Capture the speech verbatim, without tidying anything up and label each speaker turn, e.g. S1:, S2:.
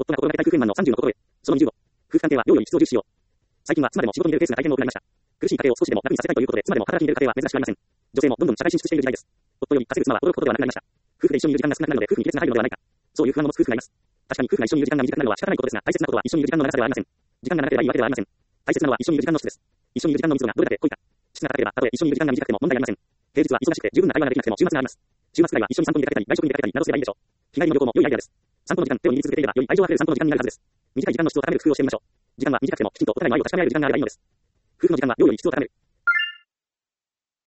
S1: 夫が心がけたい夫婦円満のさんじゅうの心得。そのにじゅうご。夫婦関係は量より質を重視しよう。最近は妻でも仕事に出るケースが大変多くなりました。苦しい家庭を少しでも楽にさせたいということで妻でも働きに出る家庭は珍しくありません。女性もどんどん社会進出している時代です。夫より稼ぐ妻は驚くことではなくなりました。夫婦で一緒にいる時間が少なくなるので夫婦に亀裂が入るのではないか。そういう不安を持つ夫婦がいます。確かに夫婦が一緒にいる時間が短くなるのは仕方ないことですが、大切なことは一緒にいる時間の長さではありません。時間が長ければいいわけではありません。大切なのは一緒にいる時間の質です。一緒にいる時間の密度がどれだけ濃いか。質が高ければたとえ一緒にいる時間が短くても問題ありません。平日は忙しくて十分な会話ができなくても週末があります。週末くらいは一緒に散歩に出かけたり外食に出かけたりなどすればいいでしょう。日帰りの旅行も良いアイデアです。散歩の時間手を握り続けていればより愛情あふれる散歩の時間になるはずです。短い時間の質を高める工夫をしてみましょう。時間は短くてもきちんとお互いの愛を確かめ合える時間があればいいのです。夫婦の時間は量より質を高める。